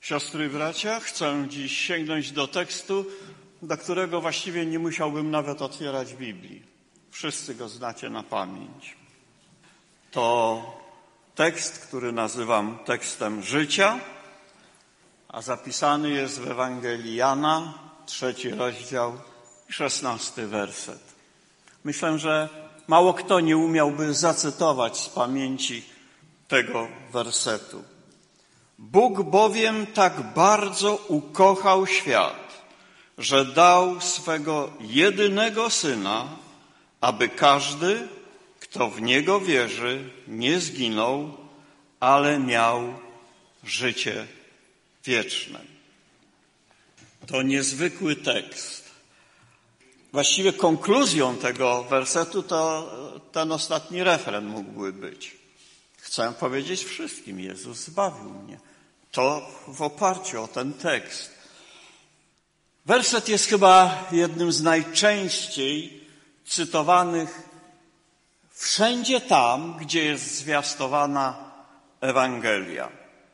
Siostry i bracia, chcę dziś sięgnąć do tekstu, do którego właściwie nie musiałbym nawet otwierać Biblii. Wszyscy go znacie na pamięć. To tekst, który nazywam tekstem życia, a zapisany jest w Ewangelii Jana, 3 rozdział, 16 werset. Myślę, że mało kto nie umiałby zacytować z pamięci tego wersetu. Bóg bowiem tak bardzo ukochał świat, że dał swego jedynego Syna, aby każdy, kto w Niego wierzy, nie zginął, ale miał życie wieczne. To niezwykły tekst. Właściwie konkluzją tego wersetu to ten ostatni refren mógłby być. Chcę powiedzieć wszystkim, Jezus zbawił mnie. To w oparciu o ten tekst. Werset jest chyba jednym z najczęściej cytowanych wszędzie tam, gdzie jest zwiastowana Ewangelia.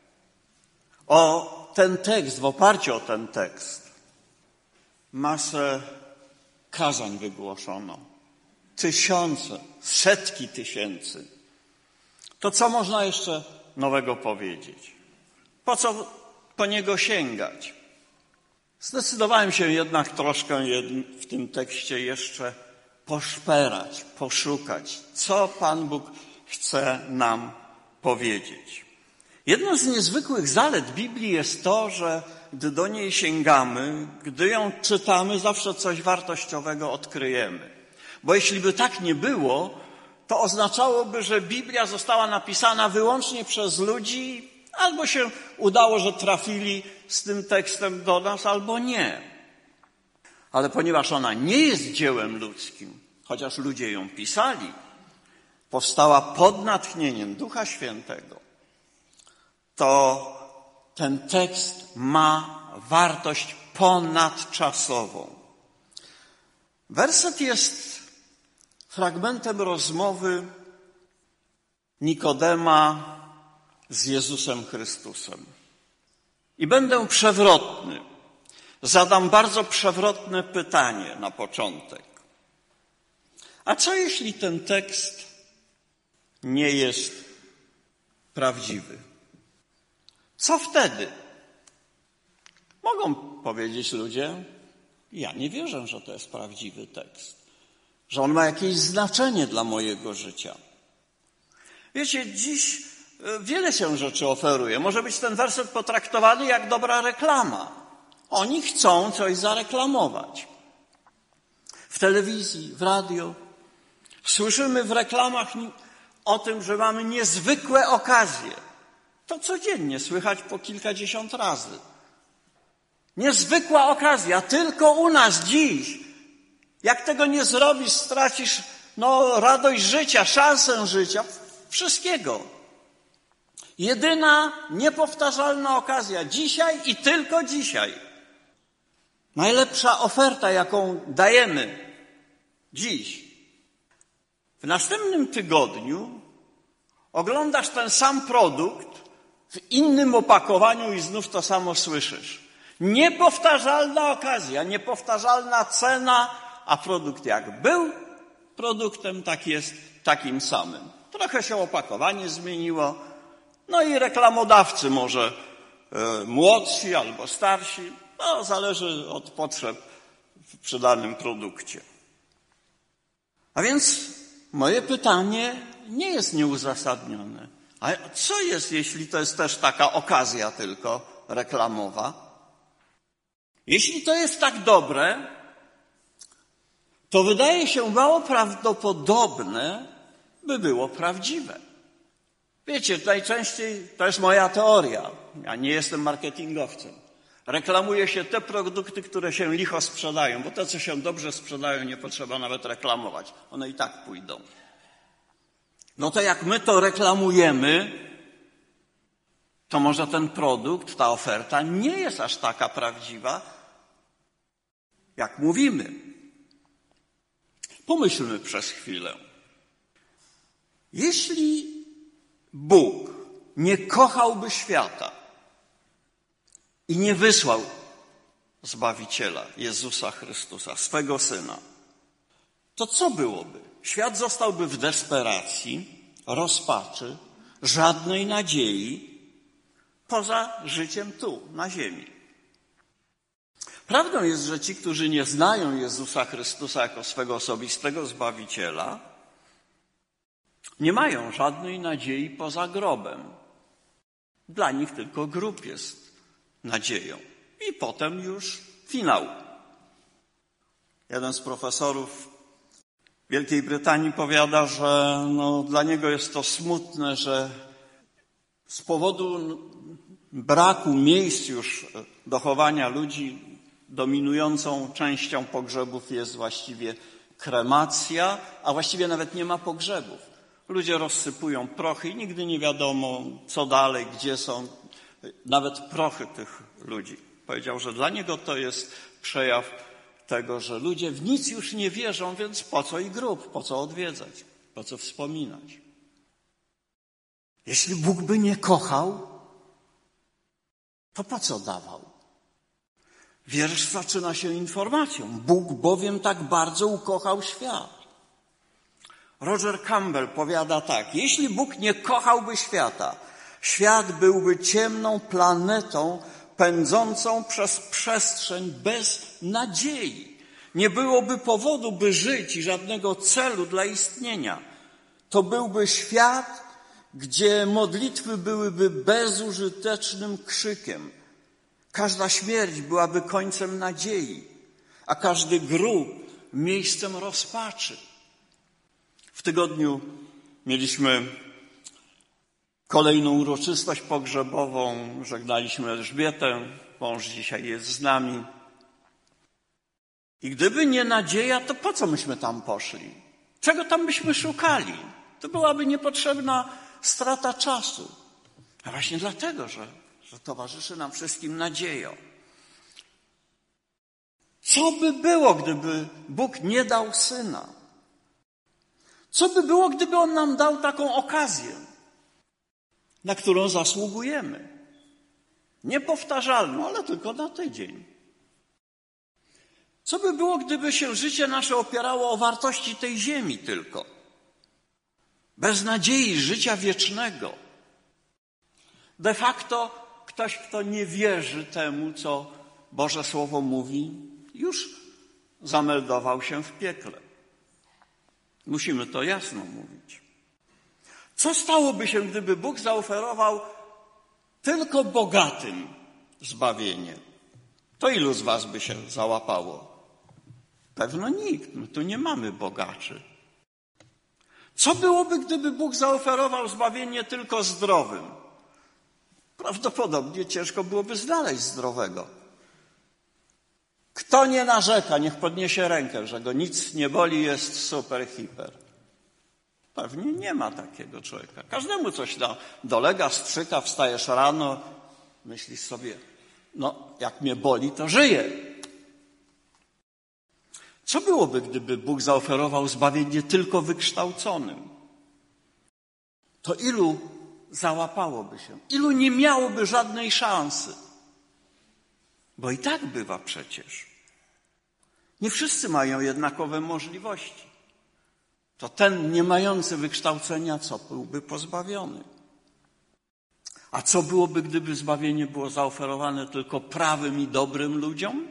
O ten tekst, w oparciu o ten tekst, masę kazań wygłoszono. Tysiące, setki tysięcy. To co można jeszcze nowego powiedzieć? Po co po niego sięgać? Zdecydowałem się jednak troszkę w tym tekście jeszcze poszperać, poszukać, co Pan Bóg chce nam powiedzieć. Jedną z niezwykłych zalet Biblii jest to, że gdy do niej sięgamy, gdy ją czytamy, zawsze coś wartościowego odkryjemy. Bo jeśli by tak nie było, to oznaczałoby, że Biblia została napisana wyłącznie przez ludzi, albo się udało, że trafili z tym tekstem do nas, albo nie. Ale ponieważ ona nie jest dziełem ludzkim, chociaż ludzie ją pisali, powstała pod natchnieniem Ducha Świętego, to ten tekst ma wartość ponadczasową. Werset jest fragmentem rozmowy Nikodema z Jezusem Chrystusem. I będę przewrotny. Zadam bardzo przewrotne pytanie na początek. A co jeśli ten tekst nie jest prawdziwy? Co wtedy? Mogą powiedzieć ludzie, ja nie wierzę, że to jest prawdziwy tekst, że on ma jakieś znaczenie dla mojego życia. Wiecie, dziś wiele się rzeczy oferuje. Może być ten werset potraktowany jak dobra reklama. Oni chcą coś zareklamować. W telewizji, w radio słyszymy w reklamach o tym, że mamy niezwykłe okazje. To codziennie słychać po kilkadziesiąt razy. Niezwykła okazja, tylko u nas dziś. Jak tego nie zrobisz, stracisz radość życia, szansę życia, wszystkiego. Jedyna, niepowtarzalna okazja. Dzisiaj i tylko dzisiaj. Najlepsza oferta, jaką dajemy dziś. W następnym tygodniu oglądasz ten sam produkt w innym opakowaniu i znów to samo słyszysz. Niepowtarzalna okazja, niepowtarzalna cena, a produkt jak był produktem, tak jest takim samym. Trochę się opakowanie zmieniło, i reklamodawcy może młodsi albo starsi, zależy od potrzeb przy danym produkcie. A więc moje pytanie nie jest nieuzasadnione. A co jest, jeśli to jest też taka okazja tylko reklamowa? Jeśli to jest tak dobre, to wydaje się mało prawdopodobne, by było prawdziwe. Wiecie, najczęściej, to jest moja teoria, ja nie jestem marketingowcem, reklamuje się te produkty, które się licho sprzedają, bo te, co się dobrze sprzedają, nie potrzeba nawet reklamować. One i tak pójdą. To jak my to reklamujemy, to może ten produkt, ta oferta nie jest aż taka prawdziwa, jak mówimy. Pomyślmy przez chwilę. Jeśli Bóg nie kochałby świata, i nie wysłał Zbawiciela, Jezusa Chrystusa, swego Syna, to co byłoby? Świat zostałby w desperacji, rozpaczy, żadnej nadziei poza życiem tu, na ziemi. Prawdą jest, że ci, którzy nie znają Jezusa Chrystusa jako swego osobistego Zbawiciela, nie mają żadnej nadziei poza grobem. Dla nich tylko grób jest nadzieją. I potem już finał. Jeden z profesorów Wielkiej Brytanii powiada, że dla niego jest to smutne, że z powodu braku miejsc już do chowania ludzi dominującą częścią pogrzebów jest właściwie kremacja, a właściwie nawet nie ma pogrzebów. Ludzie rozsypują prochy i nigdy nie wiadomo, co dalej, gdzie są nawet prochy tych ludzi. Powiedział, że dla niego to jest przejaw tego, że ludzie w nic już nie wierzą, więc po co i grób, po co odwiedzać, po co wspominać. Jeśli Bóg by nie kochał, to po co dawał? Wiersz zaczyna się informacją. Bóg bowiem tak bardzo ukochał świat. Roger Campbell powiada tak: jeśli Bóg nie kochałby świata, świat byłby ciemną planetą pędzącą przez przestrzeń bez nadziei. Nie byłoby powodu, by żyć i żadnego celu dla istnienia. To byłby świat, gdzie modlitwy byłyby bezużytecznym krzykiem. Każda śmierć byłaby końcem nadziei, a każdy grób miejscem rozpaczy. W tygodniu mieliśmy kolejną uroczystość pogrzebową, żegnaliśmy Elżbietę, mąż dzisiaj jest z nami. I gdyby nie nadzieja, to po co myśmy tam poszli? Czego tam byśmy szukali? To byłaby niepotrzebna strata czasu. A właśnie dlatego, że towarzyszy nam wszystkim nadzieja. Co by było, gdyby Bóg nie dał Syna? Co by było, gdyby On nam dał taką okazję, na którą zasługujemy? Niepowtarzalną, ale tylko na tydzień. Co by było, gdyby się życie nasze opierało o wartości tej ziemi tylko? Bez nadziei życia wiecznego. De facto ktoś, kto nie wierzy temu, co Boże Słowo mówi, już zameldował się w piekle. Musimy to jasno mówić. Co stałoby się, gdyby Bóg zaoferował tylko bogatym zbawienie? To ilu z was by się załapało? Pewno nikt. My tu nie mamy bogaczy. Co byłoby, gdyby Bóg zaoferował zbawienie tylko zdrowym? Prawdopodobnie ciężko byłoby znaleźć zdrowego. Kto nie narzeka, niech podniesie rękę, że go nic nie boli, jest super, hiper. Pewnie nie ma takiego człowieka. Każdemu coś dolega, strzyka, wstajesz rano, myślisz sobie, jak mnie boli, to żyję. Co byłoby, gdyby Bóg zaoferował zbawienie tylko wykształconym? To ilu załapałoby się? Ilu nie miałoby żadnej szansy? Bo i tak bywa przecież. Nie wszyscy mają jednakowe możliwości. To ten nie mający wykształcenia, co byłby pozbawiony? A co byłoby, gdyby zbawienie było zaoferowane tylko prawym i dobrym ludziom?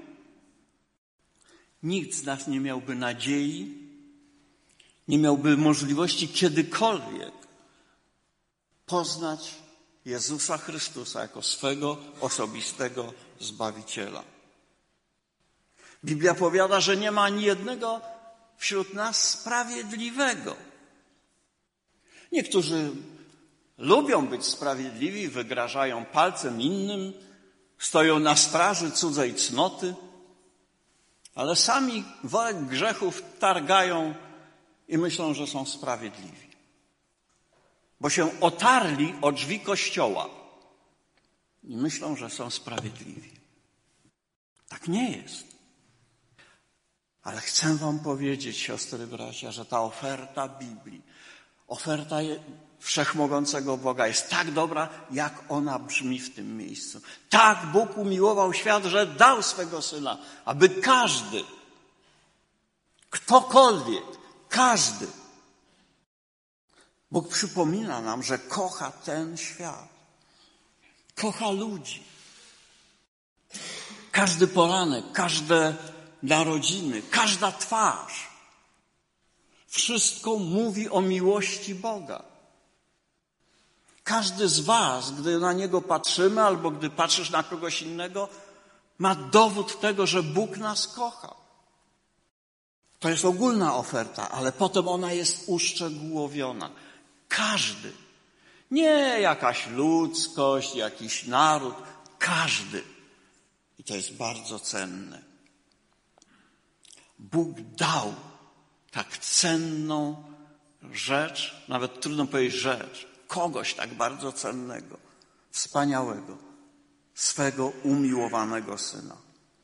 Nikt z nas nie miałby nadziei, nie miałby możliwości kiedykolwiek poznać Jezusa Chrystusa jako swego osobistego Zbawiciela. Biblia powiada, że nie ma ani jednego wśród nas sprawiedliwego. Niektórzy lubią być sprawiedliwi, wygrażają palcem innym, stoją na straży cudzej cnoty, ale sami worek grzechów targają i myślą, że są sprawiedliwi. Bo się otarli o drzwi Kościoła i myślą, że są sprawiedliwi. Tak nie jest. Ale chcę wam powiedzieć, siostry, bracia, że ta oferta Biblii, oferta Wszechmogącego Boga jest tak dobra, jak ona brzmi w tym miejscu. Tak Bóg umiłował świat, że dał swego Syna, aby każdy, ktokolwiek, każdy. Bóg przypomina nam, że kocha ten świat. Kocha ludzi. Każdy poranek, każde narodziny, każda twarz. Wszystko mówi o miłości Boga. Każdy z was, gdy na Niego patrzymy albo gdy patrzysz na kogoś innego, ma dowód tego, że Bóg nas kocha. To jest ogólna oferta, ale potem ona jest uszczegółowiona. Każdy. Nie jakaś ludzkość, jakiś naród. Każdy. I to jest bardzo cenne. Bóg dał tak cenną rzecz, nawet trudno powiedzieć rzecz, kogoś tak bardzo cennego, wspaniałego, swego umiłowanego Syna.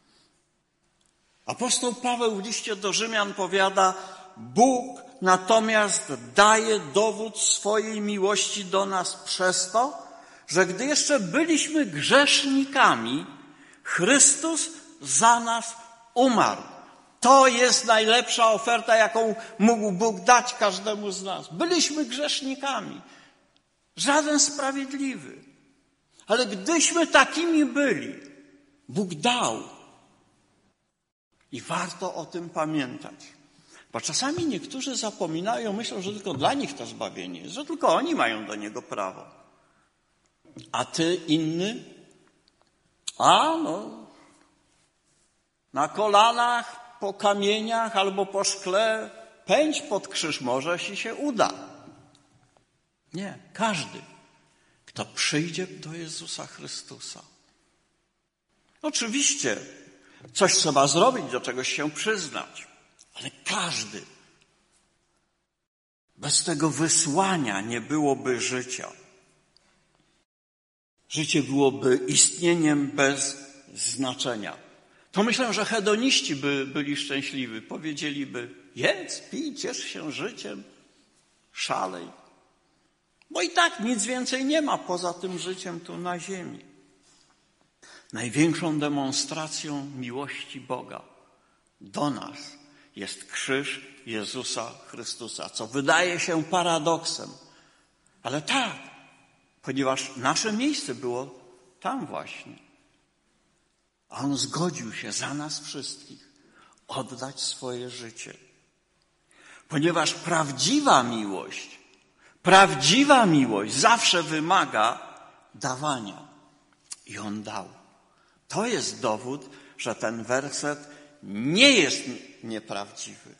Apostoł Paweł w liście do Rzymian powiada, Bóg natomiast daje dowód swojej miłości do nas przez to, że gdy jeszcze byliśmy grzesznikami, Chrystus za nas umarł. To jest najlepsza oferta, jaką mógł Bóg dać każdemu z nas. Byliśmy grzesznikami. Żaden sprawiedliwy. Ale gdyśmy takimi byli, Bóg dał. I warto o tym pamiętać. Bo czasami niektórzy zapominają, myślą, że tylko dla nich to zbawienie jest, że tylko oni mają do niego prawo. A ty inny? Na kolanach, po kamieniach albo po szkle pędź pod krzyż, może ci się uda. Nie, każdy, kto przyjdzie do Jezusa Chrystusa. Oczywiście coś trzeba zrobić, do czegoś się przyznać, ale każdy. Bez tego wysłania nie byłoby życia. Życie byłoby istnieniem bez znaczenia. To myślę, że hedoniści by byli szczęśliwi. Powiedzieliby, jedz, pij, ciesz się życiem, szalej. Bo i tak nic więcej nie ma poza tym życiem tu na ziemi. Największą demonstracją miłości Boga do nas jest krzyż Jezusa Chrystusa, co wydaje się paradoksem. Ale tak, ponieważ nasze miejsce było tam właśnie. A On zgodził się za nas wszystkich oddać swoje życie. Ponieważ prawdziwa miłość zawsze wymaga dawania. I On dał. To jest dowód, że ten werset nie jest nieprawdziwy.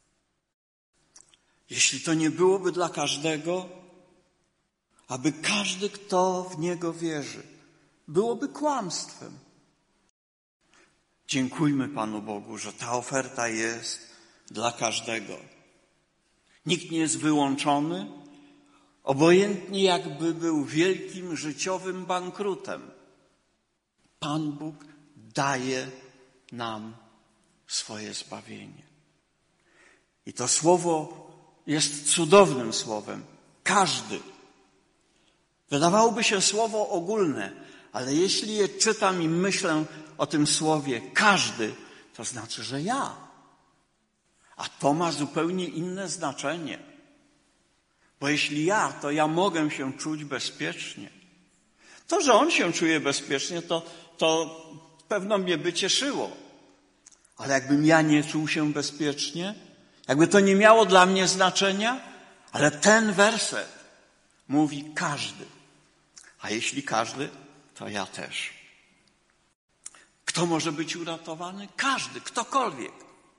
Jeśli to nie byłoby dla każdego, aby każdy, kto w Niego wierzy, byłoby kłamstwem. Dziękujmy Panu Bogu, że ta oferta jest dla każdego. Nikt nie jest wyłączony, obojętnie jakby był wielkim życiowym bankrutem. Pan Bóg daje nam swoje zbawienie. I to słowo jest cudownym słowem. Każdy. Wydawałoby się słowo ogólne, ale jeśli je czytam i myślę o tym słowie każdy, to znaczy, że ja. A to ma zupełnie inne znaczenie. Bo jeśli ja, to ja mogę się czuć bezpiecznie. To, że on się czuje bezpiecznie, to pewno mnie by cieszyło. Ale jakbym ja nie czuł się bezpiecznie, jakby to nie miało dla mnie znaczenia, ale ten werset mówi każdy. A jeśli każdy, to ja też. Kto może być uratowany? Każdy, ktokolwiek.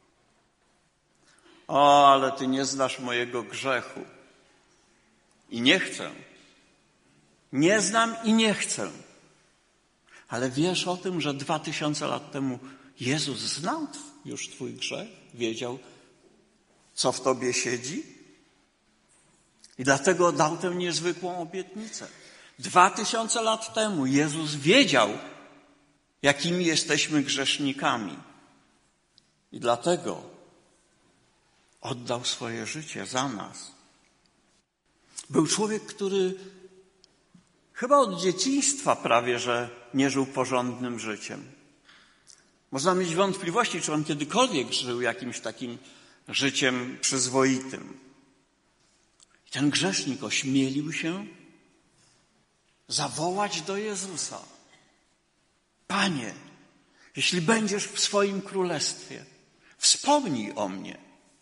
O, ale ty nie znasz mojego grzechu. I nie chcę. Nie znam i nie chcę. Ale wiesz o tym, że 2000 lat temu Jezus znał już twój grzech? Wiedział, co w tobie siedzi? I dlatego dał tę niezwykłą obietnicę. 2000 lat temu Jezus wiedział, jakimi jesteśmy grzesznikami. I dlatego oddał swoje życie za nas. Był człowiek, który chyba od dzieciństwa prawie, że nie żył porządnym życiem. Można mieć wątpliwości, czy on kiedykolwiek żył jakimś takim życiem przyzwoitym. I ten grzesznik ośmielił się zawołać do Jezusa: Panie, jeśli będziesz w swoim królestwie, wspomnij o mnie.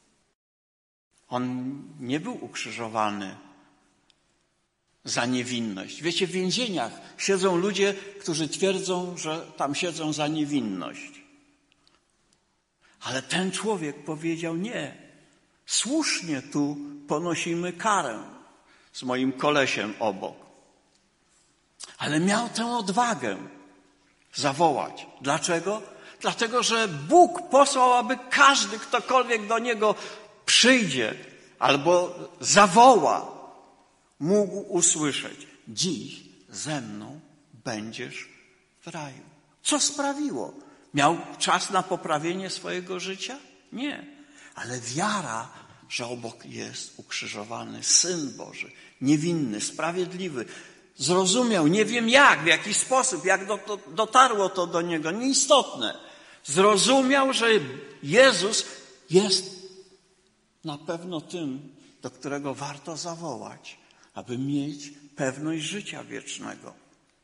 On nie był ukrzyżowany za niewinność. Wiecie, w więzieniach siedzą ludzie, którzy twierdzą, że tam siedzą za niewinność. Ale ten człowiek powiedział: nie, słusznie tu ponosimy karę z moim kolesiem obok. Ale miał tę odwagę zawołać. Dlaczego? Dlatego, że Bóg posłał, aby każdy, ktokolwiek do Niego przyjdzie albo zawoła, mógł usłyszeć: dziś ze mną będziesz w raju. Co sprawiło? Miał czas na poprawienie swojego życia? Nie. Ale wiara, że obok jest ukrzyżowany Syn Boży, niewinny, sprawiedliwy. Zrozumiał, nie wiem jak, w jaki sposób, jak dotarło to do niego, nieistotne. Zrozumiał, że Jezus jest na pewno tym, do którego warto zawołać, aby mieć pewność życia wiecznego.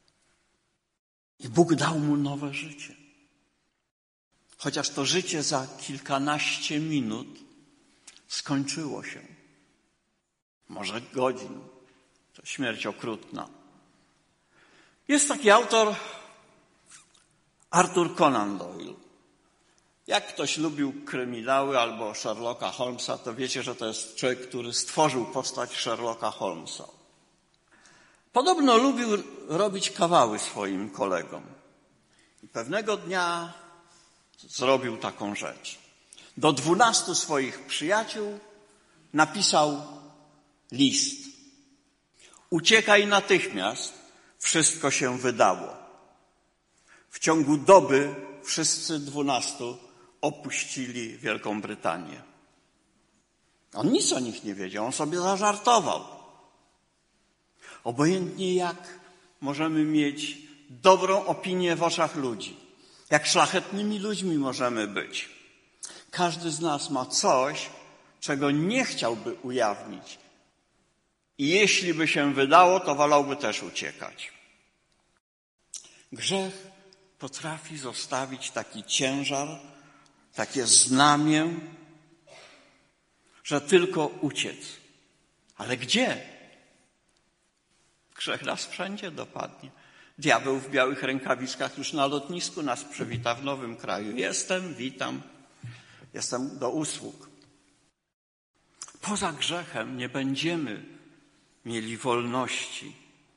I Bóg dał mu nowe życie. Chociaż to życie za kilkanaście minut skończyło się. Może godzin. To śmierć okrutna. Jest taki autor Arthur Conan Doyle. Jak ktoś lubił kryminały albo Sherlocka Holmesa, to wiecie, że to jest człowiek, który stworzył postać Sherlocka Holmesa. Podobno lubił robić kawały swoim kolegom. I pewnego dnia zrobił taką rzecz. Do 12 swoich przyjaciół napisał list. Uciekaj natychmiast, wszystko się wydało. W ciągu doby wszyscy 12 opuścili Wielką Brytanię. On nic o nich nie wiedział, on sobie zażartował. Obojętnie jak możemy mieć dobrą opinię w oczach ludzi, jak szlachetnymi ludźmi możemy być. Każdy z nas ma coś, czego nie chciałby ujawnić. I jeśli by się wydało, to wolałby też uciekać. Grzech potrafi zostawić taki ciężar, takie znamię, że tylko uciec. Ale gdzie? Grzech nas wszędzie dopadnie. Diabeł w białych rękawiczkach już na lotnisku nas przywita w nowym kraju. Jestem, witam, jestem do usług. Poza grzechem nie będziemy mieli wolności,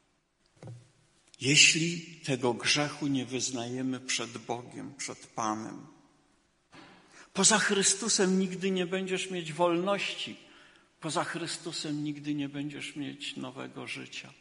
jeśli tego grzechu nie wyznajemy przed Bogiem, przed Panem. Poza Chrystusem nigdy nie będziesz mieć wolności. Poza Chrystusem nigdy nie będziesz mieć nowego życia.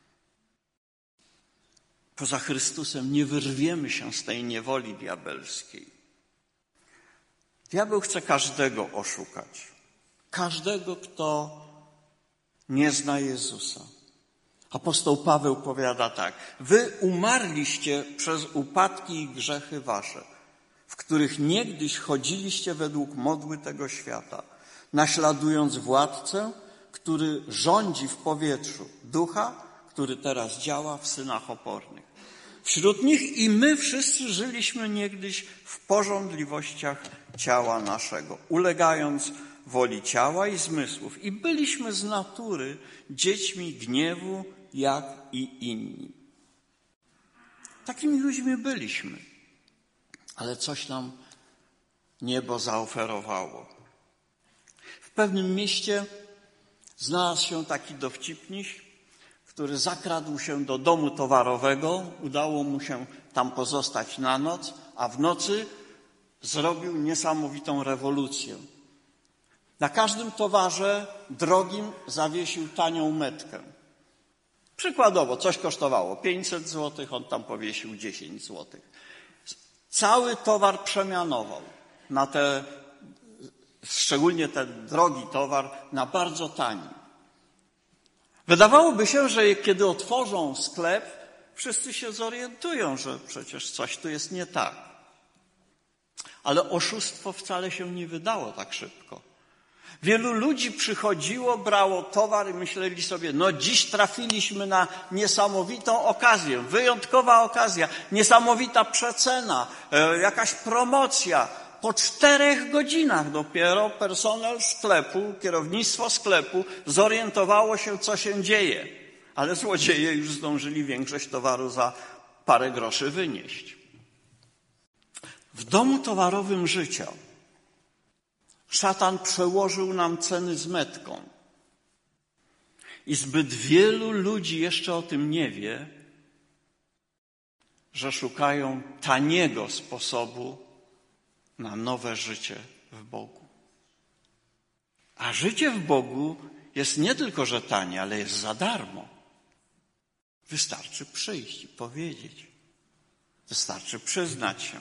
Poza Chrystusem nie wyrwiemy się z tej niewoli diabelskiej. Diabeł chce każdego oszukać. Każdego, kto nie zna Jezusa. Apostoł Paweł powiada tak: wy umarliście przez upadki i grzechy wasze, w których niegdyś chodziliście według modły tego świata, naśladując władcę, który rządzi w powietrzu, ducha, który teraz działa w synach opornych. Wśród nich i my wszyscy żyliśmy niegdyś w pożądliwościach ciała naszego, ulegając woli ciała i zmysłów i byliśmy z natury dziećmi gniewu, jak i inni. Takimi ludźmi byliśmy, ale coś nam niebo zaoferowało. W pewnym mieście znalazł się taki dowcipniś, który zakradł się do domu towarowego, udało mu się tam pozostać na noc, a w nocy zrobił niesamowitą rewolucję. Na każdym towarze drogim zawiesił tanią metkę. Przykładowo, coś kosztowało 500 zł, on tam powiesił 10 zł. Cały towar przemianował na szczególnie ten drogi towar, na bardzo tani. Wydawałoby się, że kiedy otworzą sklep, wszyscy się zorientują, że przecież coś tu jest nie tak. Ale oszustwo wcale się nie wydało tak szybko. Wielu ludzi przychodziło, brało towar i myśleli sobie, no dziś trafiliśmy na niesamowitą okazję, wyjątkowa okazja, niesamowita przecena, jakaś promocja. Po 4 godzinach dopiero personel sklepu, kierownictwo sklepu zorientowało się, co się dzieje. Ale złodzieje już zdążyli większość towaru za parę groszy wynieść. W domu towarowym życia szatan przełożył nam ceny z metką. I zbyt wielu ludzi jeszcze o tym nie wie, że szukają taniego sposobu na nowe życie w Bogu. A życie w Bogu jest nie tylko, że tanie, ale jest za darmo. Wystarczy przyjść i powiedzieć. Wystarczy przyznać się.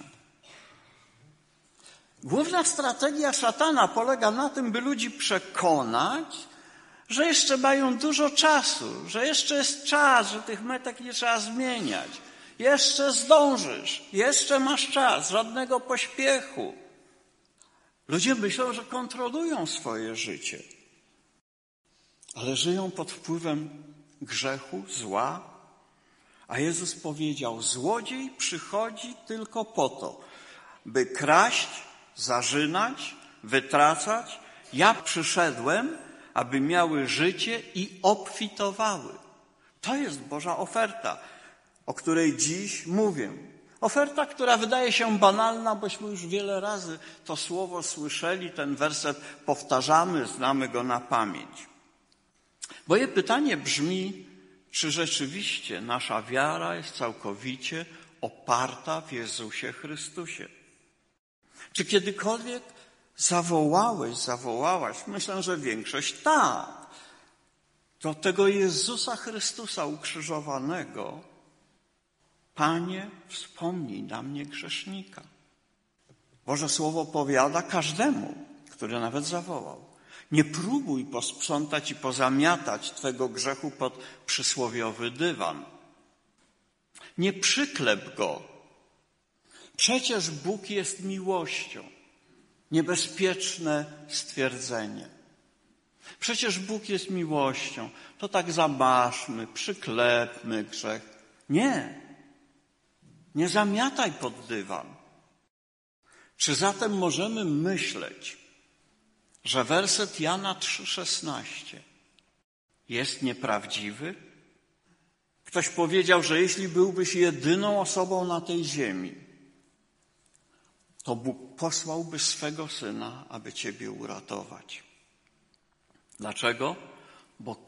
Główna strategia szatana polega na tym, by ludzi przekonać, że jeszcze mają dużo czasu, że jeszcze jest czas, że tych metek nie trzeba zmieniać. Jeszcze zdążysz, jeszcze masz czas, żadnego pośpiechu. Ludzie myślą, że kontrolują swoje życie, ale żyją pod wpływem grzechu, zła. A Jezus powiedział, złodziej przychodzi tylko po to, by kraść, zarzynać, wytracać. Ja przyszedłem, aby miały życie i obfitowały. To jest Boża oferta, o której dziś mówię. Oferta, która wydaje się banalna, bośmy już wiele razy to słowo słyszeli, ten werset powtarzamy, znamy go na pamięć. Moje pytanie brzmi, czy rzeczywiście nasza wiara jest całkowicie oparta w Jezusie Chrystusie? Czy kiedykolwiek zawołałaś, myślę, że większość tak, do tego Jezusa Chrystusa ukrzyżowanego, Panie, wspomnij na mnie grzesznika. Boże Słowo powiada każdemu, który nawet zawołał. Nie próbuj posprzątać i pozamiatać twego grzechu pod przysłowiowy dywan. Nie przyklep go. Przecież Bóg jest miłością. Niebezpieczne stwierdzenie. Przecież Bóg jest miłością. To tak zamaszmy, przyklepmy grzech. Nie. Nie zamiataj pod dywan. Czy zatem możemy myśleć, że werset Jana 3,16 jest nieprawdziwy? Ktoś powiedział, że jeśli byłbyś jedyną osobą na tej ziemi, to Bóg posłałby swego Syna, aby ciebie uratować. Dlaczego? Bo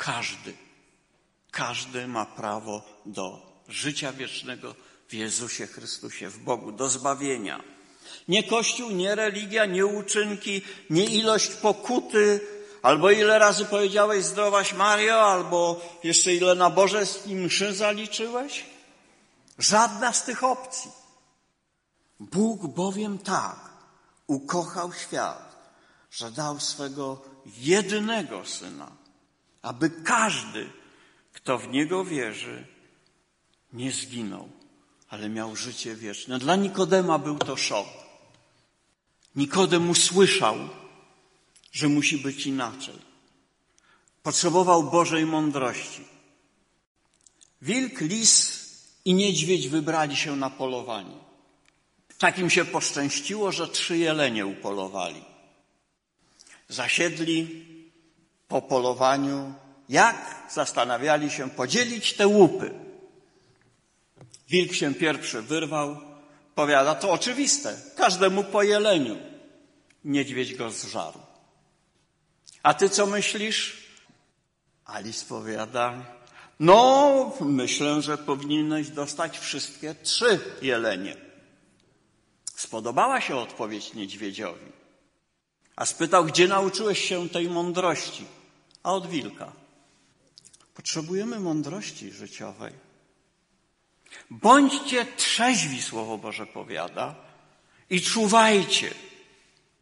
każdy ma prawo do życia wiecznego w Jezusie Chrystusie, w Bogu, do zbawienia. Nie Kościół, nie religia, nie uczynki, nie ilość pokuty, albo ile razy powiedziałeś zdrowaś Mario, albo jeszcze ile nabożeństw i mszy zaliczyłeś. Żadna z tych opcji. Bóg bowiem tak ukochał świat, że dał swego jedynego Syna, aby każdy, kto w Niego wierzy, nie zginął, ale miał życie wieczne. Dla Nikodema był to szok. Nikodem usłyszał, że musi być inaczej. Potrzebował Bożej mądrości. Wilk, lis i niedźwiedź wybrali się na polowanie. Tak im się poszczęściło, że 3 jelenie upolowali. Zasiedli po polowaniu, jak zastanawiali się podzielić te łupy. Wilk się pierwszy wyrwał, powiada, to oczywiste, każdemu po jeleniu. Niedźwiedź go zżarł. A ty co myślisz? A lis powiada, no myślę, że powinieneś dostać wszystkie 3 jelenie. Spodobała się odpowiedź niedźwiedziowi. A spytał, gdzie nauczyłeś się tej mądrości? A od wilka. Potrzebujemy mądrości życiowej. Bądźcie trzeźwi, Słowo Boże powiada, i czuwajcie.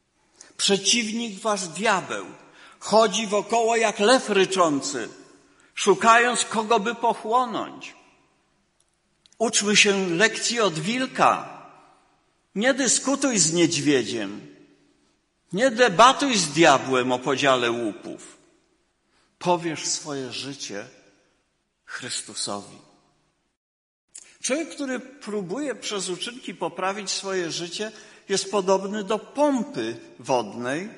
Przeciwnik wasz diabeł chodzi wokoło jak lew ryczący, szukając kogo by pochłonąć. Uczmy się lekcji od wilka. Nie dyskutuj z niedźwiedziem. Nie debatuj z diabłem o podziale łupów. Powierz swoje życie Chrystusowi. Człowiek, który próbuje przez uczynki poprawić swoje życie, jest podobny do pompy wodnej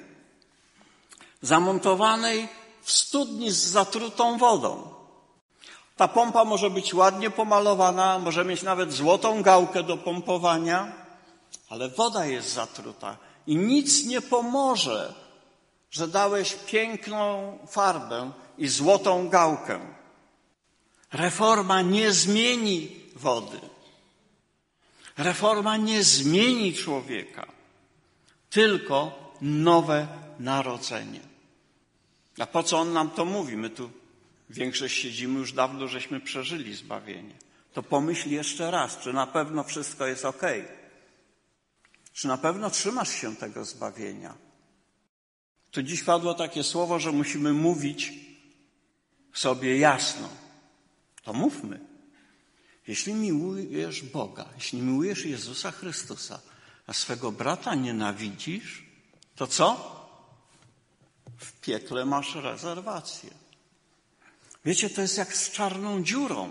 zamontowanej w studni z zatrutą wodą. Ta pompa może być ładnie pomalowana, może mieć nawet złotą gałkę do pompowania, ale woda jest zatruta i nic nie pomoże, że dałeś piękną farbę i złotą gałkę. Reforma nie zmieni wody. Reforma nie zmieni człowieka, tylko nowe narodzenie. A po co on nam to mówi? My tu większość siedzimy, już dawno żeśmy przeżyli zbawienie. To pomyśl jeszcze raz, czy na pewno wszystko jest okej? Czy na pewno trzymasz się tego zbawienia? Tu dziś padło takie słowo, że musimy mówić sobie jasno. To mówmy. Jeśli miłujesz Boga, jeśli miłujesz Jezusa Chrystusa, a swego brata nienawidzisz, to co? W piekle masz rezerwację. Wiecie, to jest jak z czarną dziurą,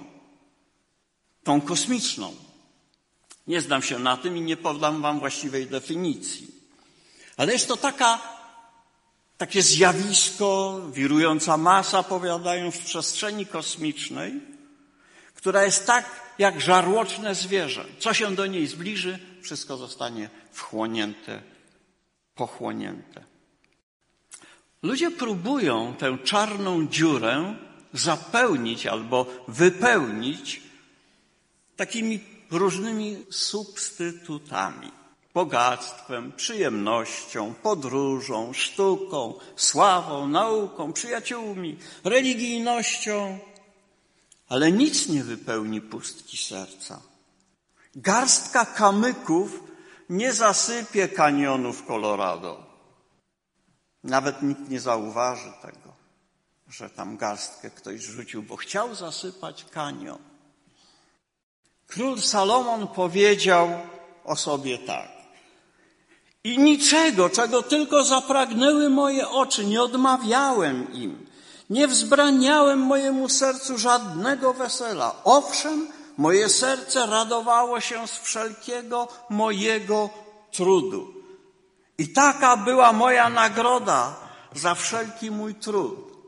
tą kosmiczną. Nie znam się na tym i nie podam wam właściwej definicji. Ale jest to takie zjawisko, wirująca masa, powiadają, w przestrzeni kosmicznej, która jest tak jak żarłoczne zwierzę. Co się do niej zbliży, wszystko zostanie wchłonięte, pochłonięte. Ludzie próbują tę czarną dziurę zapełnić albo wypełnić takimi różnymi substytutami. Bogactwem, przyjemnością, podróżą, sztuką, sławą, nauką, przyjaciółmi, religijnością. Ale nic nie wypełni pustki serca. Garstka kamyków nie zasypie kanionów Colorado. Nawet nikt nie zauważy tego, że tam garstkę ktoś rzucił, bo chciał zasypać kanion. Król Salomon powiedział o sobie tak. I niczego, czego tylko zapragnęły moje oczy, nie odmawiałem im. Nie wzbraniałem mojemu sercu żadnego wesela. Owszem, moje serce radowało się z wszelkiego mojego trudu. I taka była moja nagroda za wszelki mój trud.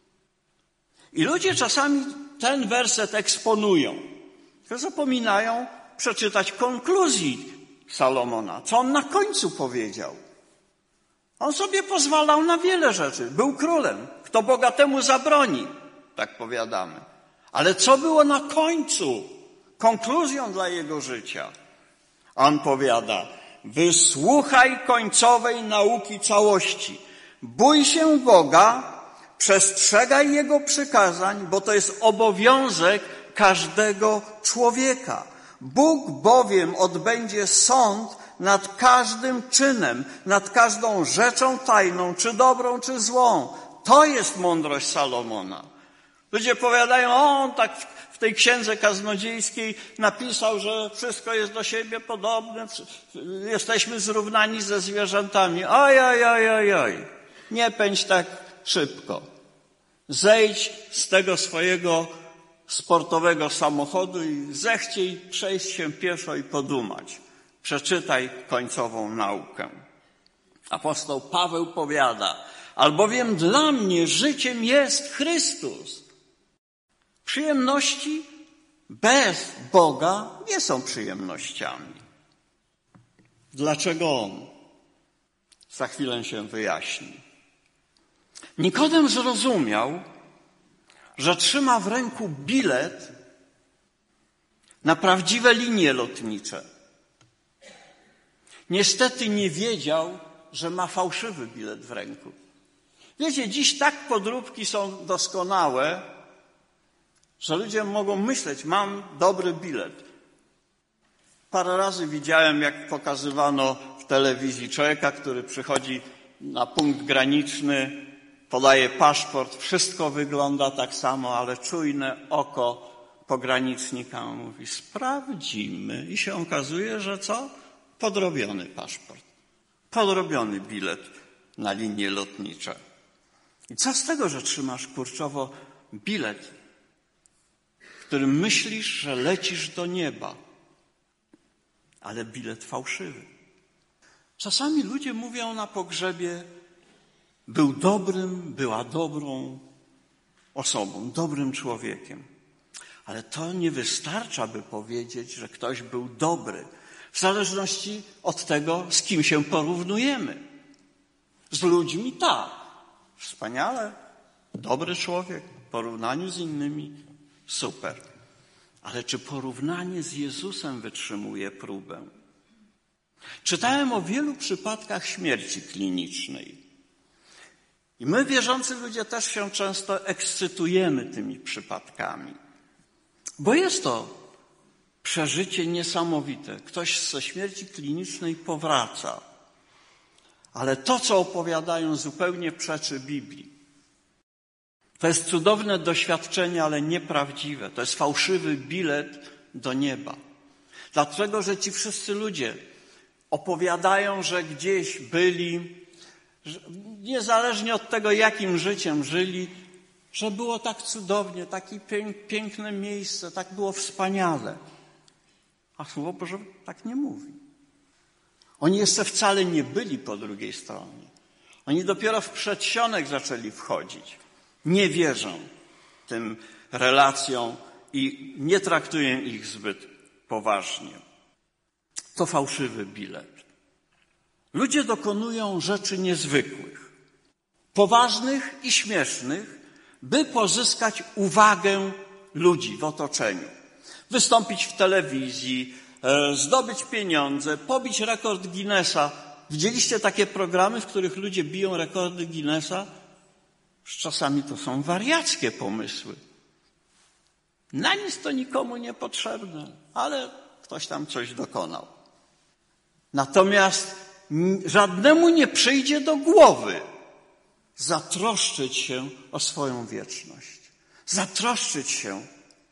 I ludzie czasami ten werset eksponują, tylko zapominają przeczytać konkluzji Salomona, co on na końcu powiedział. On sobie pozwalał na wiele rzeczy. Był królem. Kto bogatemu zabroni, tak powiadamy. Ale co było na końcu? Konkluzją dla jego życia. On powiada, wysłuchaj końcowej nauki całości. Bój się Boga, przestrzegaj Jego przykazań, bo to jest obowiązek każdego człowieka. Bóg bowiem odbędzie sąd nad każdym czynem, nad każdą rzeczą tajną, czy dobrą, czy złą. To jest mądrość Salomona. Ludzie powiadają, on tak w tej księdze kaznodziejskiej napisał, że wszystko jest do siebie podobne, jesteśmy zrównani ze zwierzętami. Oj. Nie pędź tak szybko. Zejdź z tego swojego sportowego samochodu i zechciej przejść się pieszo i podumać. Przeczytaj końcową naukę. Apostoł Paweł powiada, albowiem dla mnie życiem jest Chrystus. Przyjemności bez Boga nie są przyjemnościami. Dlaczego On? Za chwilę się wyjaśni. Nikodem zrozumiał, że trzyma w ręku bilet na prawdziwe linie lotnicze. Niestety nie wiedział, że ma fałszywy bilet w ręku. Wiecie, dziś tak podróbki są doskonałe, że ludzie mogą myśleć, mam dobry bilet. Parę razy widziałem, jak pokazywano w telewizji człowieka, który przychodzi na punkt graniczny podaje paszport, wszystko wygląda tak samo, ale czujne oko pogranicznika mówi, sprawdzimy. I się okazuje, że co? Podrobiony paszport. Podrobiony bilet na linie lotnicze. I co z tego, że trzymasz kurczowo bilet, w którym myślisz, że lecisz do nieba, ale bilet fałszywy. Czasami ludzie mówią na pogrzebie, był dobrym, była dobrą osobą, dobrym człowiekiem. Ale to nie wystarcza, by powiedzieć, że ktoś był dobry. W zależności od tego, z kim się porównujemy. Z ludźmi tak. Wspaniale, dobry człowiek. W porównaniu z innymi super. Ale czy porównanie z Jezusem wytrzymuje próbę? Czytałem o wielu przypadkach śmierci klinicznej. I my, wierzący ludzie, też się często ekscytujemy tymi przypadkami. Bo jest to przeżycie niesamowite. Ktoś ze śmierci klinicznej powraca. Ale to, co opowiadają, zupełnie przeczy Biblii. To jest cudowne doświadczenie, ale nieprawdziwe. To jest fałszywy bilet do nieba. Dlatego, że ci wszyscy ludzie opowiadają, że gdzieś byli, że niezależnie od tego, jakim życiem żyli, że było tak cudownie, takie piękne miejsce, tak było wspaniale. A Słowo Boże tak nie mówi. Oni jeszcze wcale nie byli po drugiej stronie. Oni dopiero w przedsionek zaczęli wchodzić. Nie wierzą tym relacjom i nie traktują ich zbyt poważnie. To fałszywy bilet. Ludzie dokonują rzeczy niezwykłych, poważnych i śmiesznych, by pozyskać uwagę ludzi w otoczeniu. Wystąpić w telewizji, zdobyć pieniądze, pobić rekord Guinnessa. Widzieliście takie programy, w których ludzie biją rekordy Guinnessa? Czasami to są wariackie pomysły. Na nic to nikomu niepotrzebne, ale ktoś tam coś dokonał. Natomiast żadnemu nie przyjdzie do głowy zatroszczyć się o swoją wieczność. Zatroszczyć się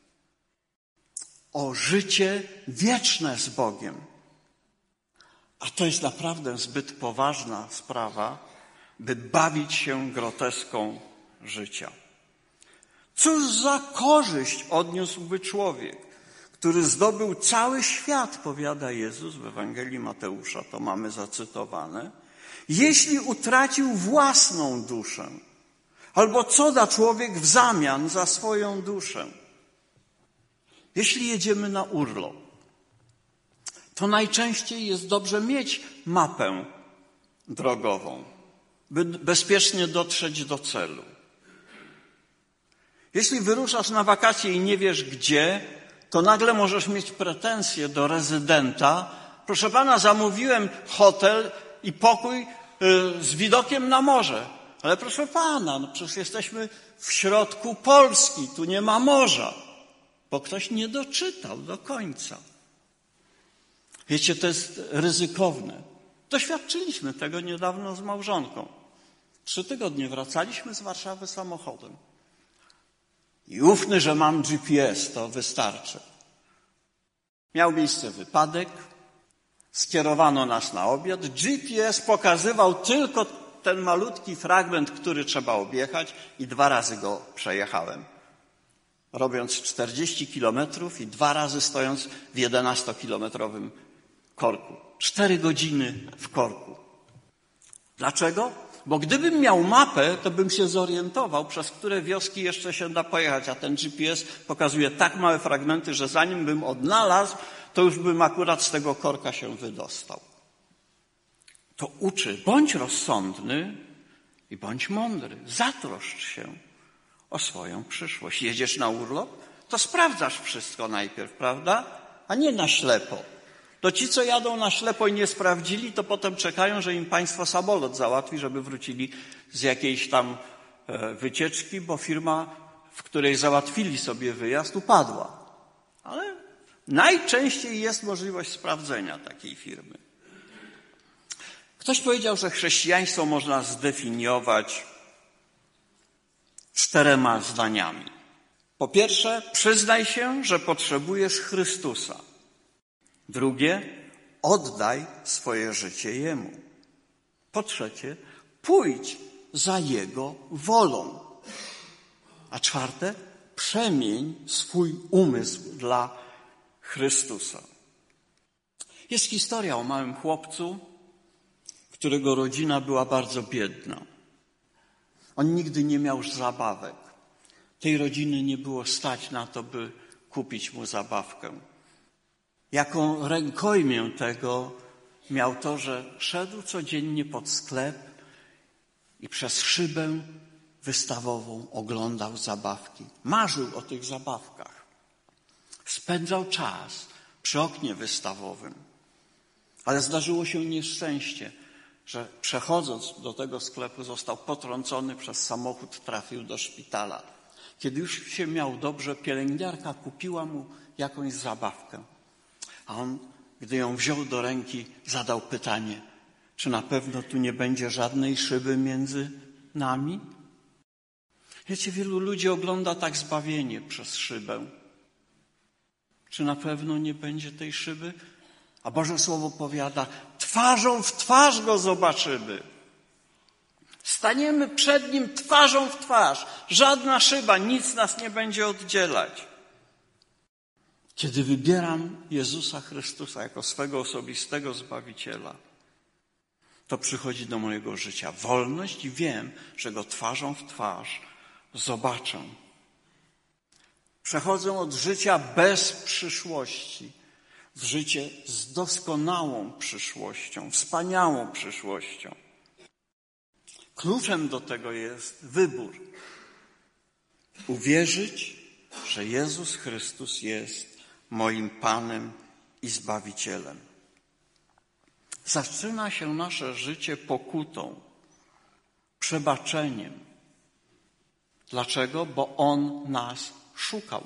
o życie wieczne z Bogiem. A to jest naprawdę zbyt poważna sprawa, by bawić się groteską życia. Cóż za korzyść odniósłby człowiek, który zdobył cały świat, powiada Jezus w Ewangelii Mateusza, to mamy zacytowane, jeśli utracił własną duszę? Albo co da człowiek w zamian za swoją duszę? Jeśli jedziemy na urlop, to najczęściej jest dobrze mieć mapę drogową, by bezpiecznie dotrzeć do celu. Jeśli wyruszasz na wakacje i nie wiesz gdzie, to nagle możesz mieć pretensje do rezydenta. Proszę pana, zamówiłem hotel i pokój z widokiem na morze. Ale proszę pana, no przecież jesteśmy w środku Polski, tu nie ma morza. Bo ktoś nie doczytał do końca. Wiecie, to jest ryzykowne. Doświadczyliśmy tego niedawno z małżonką. 3 tygodnie wracaliśmy z Warszawy samochodem. I ufny, że mam GPS, to wystarczy. Miał miejsce wypadek, skierowano nas na obiad. GPS pokazywał tylko ten malutki fragment, który trzeba objechać i 2 razy go przejechałem. Robiąc 40 kilometrów i 2 razy stojąc w 11-kilometrowym korku. 4 godziny w korku. Dlaczego? Bo gdybym miał mapę, to bym się zorientował, przez które wioski jeszcze się da pojechać, a ten GPS pokazuje tak małe fragmenty, że zanim bym odnalazł, to już bym akurat z tego korka się wydostał. To uczy, bądź rozsądny i bądź mądry. Zatroszcz się o swoją przyszłość. Jedziesz na urlop, to sprawdzasz wszystko najpierw, prawda? A nie na ślepo. To ci, co jadą na ślepo i nie sprawdzili, to potem czekają, że im państwo samolot załatwi, żeby wrócili z jakiejś tam wycieczki, bo firma, w której załatwili sobie wyjazd, upadła. Ale najczęściej jest możliwość sprawdzenia takiej firmy. Ktoś powiedział, że chrześcijaństwo można zdefiniować 4 zdaniami. Po pierwsze, przyznaj się, że potrzebujesz Chrystusa. Drugie, oddaj swoje życie Jemu. Po trzecie, pójdź za Jego wolą. A czwarte, przemień swój umysł dla Chrystusa. Jest historia o małym chłopcu, którego rodzina była bardzo biedna. On nigdy nie miał zabawek. Tej rodziny nie było stać na to, by kupić mu zabawkę. Jaką rękojmię tego miał to, że szedł codziennie pod sklep i przez szybę wystawową oglądał zabawki. Marzył o tych zabawkach. Spędzał czas przy oknie wystawowym. Ale zdarzyło się nieszczęście, że przechodząc do tego sklepu został potrącony przez samochód, trafił do szpitala. Kiedy już się miał dobrze, pielęgniarka kupiła mu jakąś zabawkę. A on, gdy ją wziął do ręki, zadał pytanie, czy na pewno tu nie będzie żadnej szyby między nami? Wiecie, wielu ludzi ogląda tak zbawienie przez szybę. Czy na pewno nie będzie tej szyby? A Boże Słowo powiada, twarzą w twarz Go zobaczymy. Staniemy przed Nim twarzą w twarz. Żadna szyba, nic nas nie będzie oddzielać. Kiedy wybieram Jezusa Chrystusa jako swego osobistego Zbawiciela, to przychodzi do mojego życia wolność i wiem, że Go twarzą w twarz zobaczę. Przechodzę od życia bez przyszłości w życie z doskonałą przyszłością, wspaniałą przyszłością. Kluczem do tego jest wybór. Uwierzyć, że Jezus Chrystus jest moim Panem i Zbawicielem. Zaczyna się nasze życie pokutą, przebaczeniem. Dlaczego? Bo On nas szukał.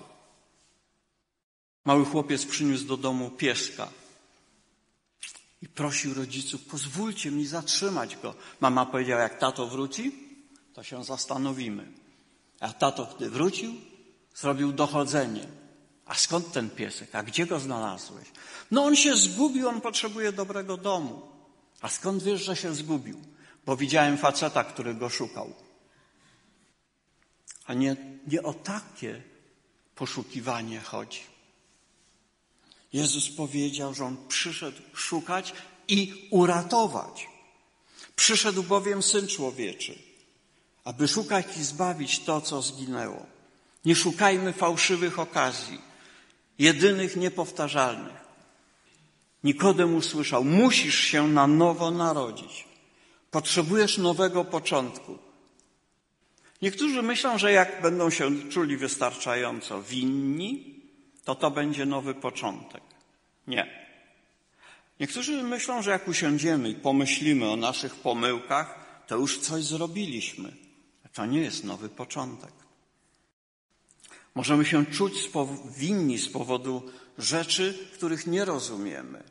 Mały chłopiec przyniósł do domu pieska i prosił rodziców, pozwólcie mi zatrzymać go. Mama powiedziała, jak tato wróci, to się zastanowimy. A tato, gdy wrócił, zrobił dochodzenie. A skąd ten piesek? A gdzie go znalazłeś? No on się zgubił, on potrzebuje dobrego domu. A skąd wiesz, że się zgubił? Bo widziałem faceta, który go szukał. A nie o takie poszukiwanie chodzi. Jezus powiedział, że On przyszedł szukać i uratować. Przyszedł bowiem Syn Człowieczy, aby szukać i zbawić to, co zginęło. Nie szukajmy fałszywych okazji, jedynych, niepowtarzalnych. Nikodem usłyszał, musisz się na nowo narodzić. Potrzebujesz nowego początku. Niektórzy myślą, że jak będą się czuli wystarczająco winni, to będzie nowy początek. Nie. Niektórzy myślą, że jak usiądziemy i pomyślimy o naszych pomyłkach, to już coś zrobiliśmy. To nie jest nowy początek. Możemy się czuć winni z powodu rzeczy, których nie rozumiemy.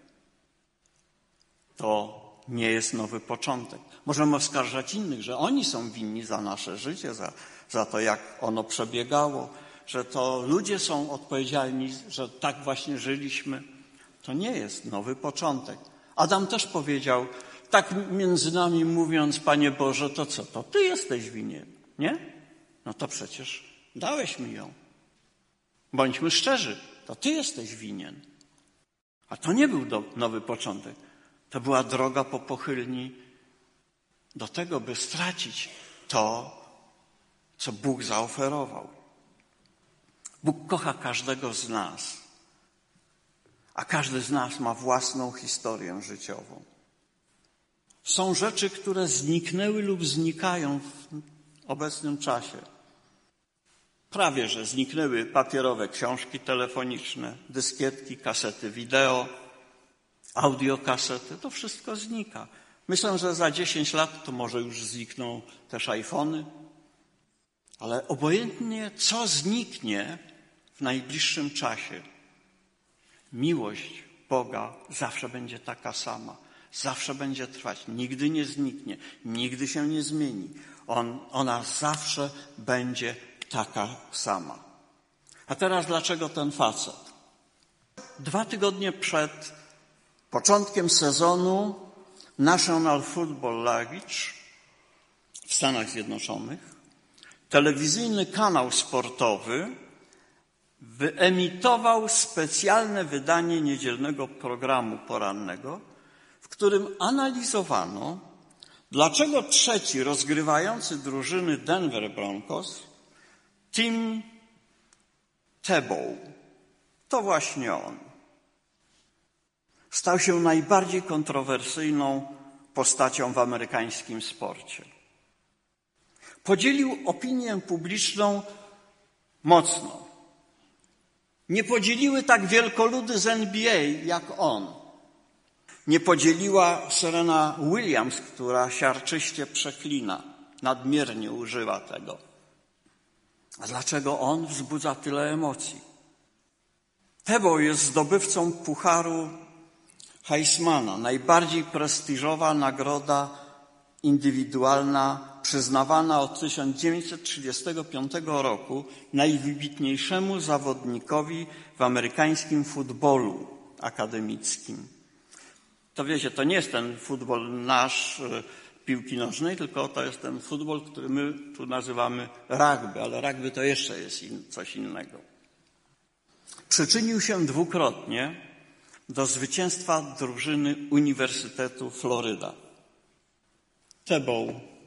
To nie jest nowy początek. Możemy oskarżać innych, że oni są winni za nasze życie, za to, jak ono przebiegało, że to ludzie są odpowiedzialni, że tak właśnie żyliśmy. To nie jest nowy początek. Adam też powiedział, tak między nami mówiąc, Panie Boże, to co? To Ty jesteś winien, nie? No to przecież dałeś mi ją. Bądźmy szczerzy, to Ty jesteś winien. A to nie był nowy początek. To była droga po pochylni do tego, by stracić to, co Bóg zaoferował. Bóg kocha każdego z nas, a każdy z nas ma własną historię życiową. Są rzeczy, które zniknęły lub znikają w obecnym czasie. Prawie, że zniknęły papierowe książki telefoniczne, dyskietki, kasety wideo, audiokasety. To wszystko znika. Myślę, że za 10 lat to może już znikną też iPhony. Ale obojętnie co zniknie w najbliższym czasie, miłość Boga zawsze będzie taka sama. zawsze będzie trwać, nigdy nie zniknie, nigdy się nie zmieni. Ona zawsze będzie taka sama. A teraz dlaczego ten facet? 2 tygodnie przed początkiem sezonu National Football League w Stanach Zjednoczonych telewizyjny kanał sportowy wyemitował specjalne wydanie niedzielnego programu porannego, w którym analizowano, dlaczego trzeci rozgrywający drużyny Denver Broncos, Tim Tebow, to właśnie on, stał się najbardziej kontrowersyjną postacią w amerykańskim sporcie. Podzielił opinię publiczną mocno. Nie podzieliły tak wielkoludy z NBA jak on. Nie podzieliła Serena Williams, która siarczyście przeklina, nadmiernie używa tego. A dlaczego on wzbudza tyle emocji? Tebow jest zdobywcą pucharu Heismana, najbardziej prestiżowa nagroda indywidualna przyznawana od 1935 roku najwybitniejszemu zawodnikowi w amerykańskim futbolu akademickim. To wiecie, to nie jest ten futbol nasz piłki nożnej, tylko to jest ten futbol, który my tu nazywamy rugby, ale rugby to jeszcze jest coś innego. Przyczynił się dwukrotnie do zwycięstwa drużyny Uniwersytetu Floryda. Tebow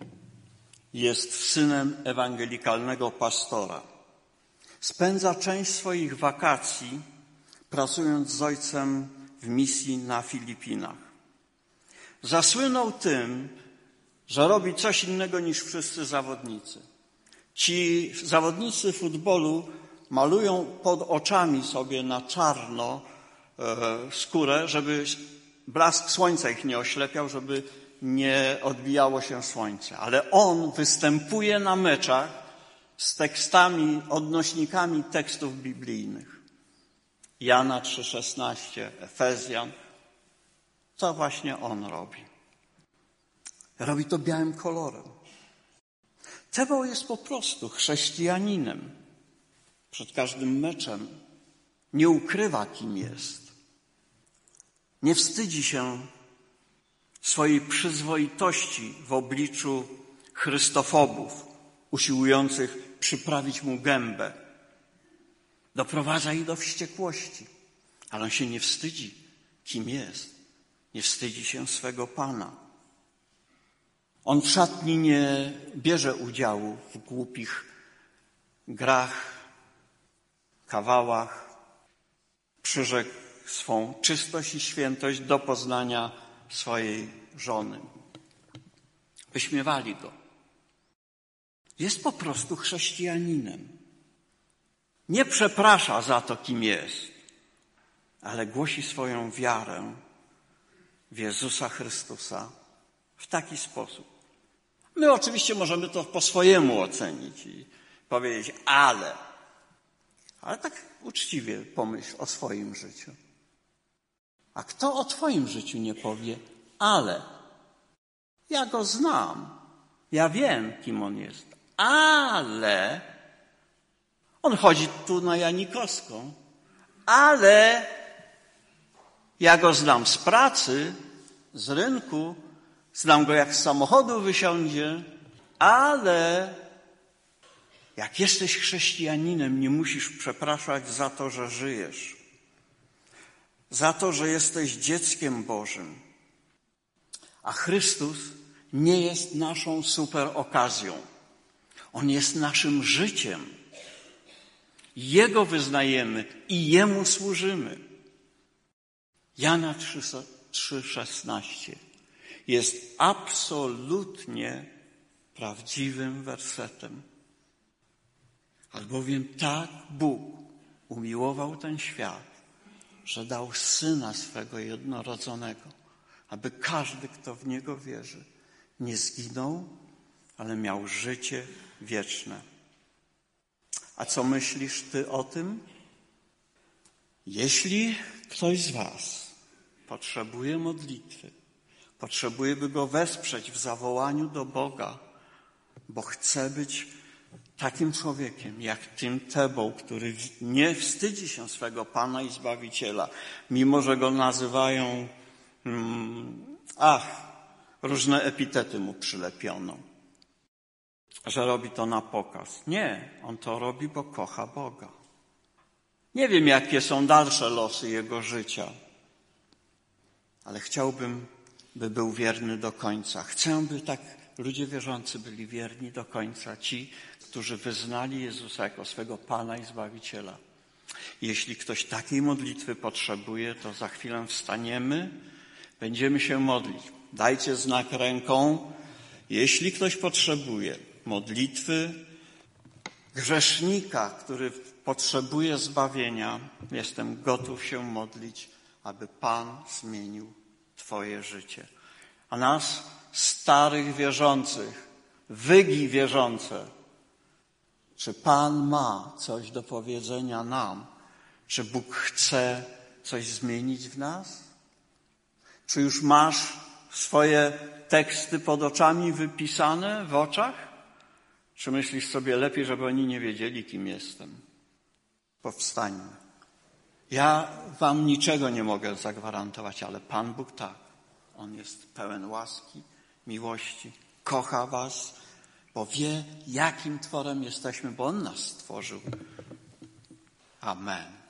jest synem ewangelikalnego pastora. Spędza część swoich wakacji pracując z ojcem w misji na Filipinach. Zasłynął tym, że robi coś innego niż wszyscy zawodnicy. Ci zawodnicy futbolu malują pod oczami sobie na czarno skórę, żeby blask słońca ich nie oślepiał, żeby nie odbijało się słońce. Ale on występuje na meczach z tekstami, odnośnikami tekstów biblijnych. Jana 3,16, Efezjan. Co właśnie on robi? Robi to białym kolorem. Tebow jest po prostu chrześcijaninem. Przed każdym meczem nie ukrywa, kim jest. Nie wstydzi się swojej przyzwoitości w obliczu chrystofobów usiłujących przyprawić mu gębę. Doprowadza ich do wściekłości, ale on się nie wstydzi, kim jest. Nie wstydzi się swego Pana. On w szatni nie bierze udziału w głupich grach, kawałach. Przyrzekł swą czystość i świętość do poznania swojej żony. Wyśmiewali go. Jest po prostu chrześcijaninem. Nie przeprasza za to, kim jest, ale głosi swoją wiarę w Jezusa Chrystusa w taki sposób. My oczywiście możemy to po swojemu ocenić i powiedzieć, ale tak uczciwie pomyśl o swoim życiu. A kto o twoim życiu nie powie, ale ja go znam, ja wiem, kim on jest, ale on chodzi tu na Janikowską, ale ja go znam z pracy, z rynku, znam go jak z samochodu wysiądzie, ale jak jesteś chrześcijaninem, nie musisz przepraszać za to, że żyjesz, za to, że jesteś dzieckiem Bożym. A Chrystus nie jest naszą super okazją. On jest naszym życiem. Jego wyznajemy i Jemu służymy. Jana 3,16 jest absolutnie prawdziwym wersetem. Albowiem tak Bóg umiłował ten świat, że dał Syna swego jednorodzonego, aby każdy, kto w Niego wierzy, nie zginął, ale miał życie wieczne. A co myślisz ty o tym? Jeśli ktoś z was potrzebuje modlitwy, Potrzebuję, by go wesprzeć w zawołaniu do Boga, bo chcę być takim człowiekiem, jak tym Tebą, który nie wstydzi się swego Pana i Zbawiciela, mimo że go nazywają, różne epitety mu przylepiono, że robi to na pokaz. Nie, on to robi, bo kocha Boga. Nie wiem, jakie są dalsze losy jego życia, ale chciałbym, by był wierny do końca. Chcę, by tak ludzie wierzący byli wierni do końca, ci, którzy wyznali Jezusa jako swego Pana i Zbawiciela. Jeśli ktoś takiej modlitwy potrzebuje, to za chwilę wstaniemy, będziemy się modlić. Dajcie znak ręką, jeśli ktoś potrzebuje modlitwy grzesznika, który potrzebuje zbawienia, jestem gotów się modlić, aby Pan zmienił Twoje życie. A nas, starych wierzących, wygi wierzące, czy Pan ma coś do powiedzenia nam? Czy Bóg chce coś zmienić w nas? Czy już masz swoje teksty pod oczami wypisane w oczach? Czy myślisz sobie lepiej, żeby oni nie wiedzieli, kim jestem? Powstańmy. Ja wam niczego nie mogę zagwarantować, ale Pan Bóg tak. On jest pełen łaski, miłości, kocha was, bo wie, jakim tworem jesteśmy, bo On nas stworzył. Amen.